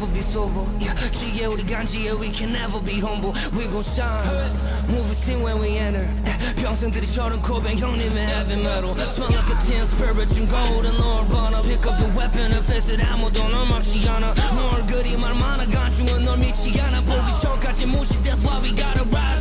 never be sober. Yeah, 지혜 우리 간지에 we can never be humble. We gon' shine. Movie scene when we enter. 평생들이처럼 고백 형님의 heavy metal. Smell like a tin spirit 준 golden Lord Bonner. Pick up your weapon and face it 아무도 널 막지 않아. 널 그리 말 많아 간중은 널 믿지 않아. 보기 전까지 무시 that's why we gotta rise.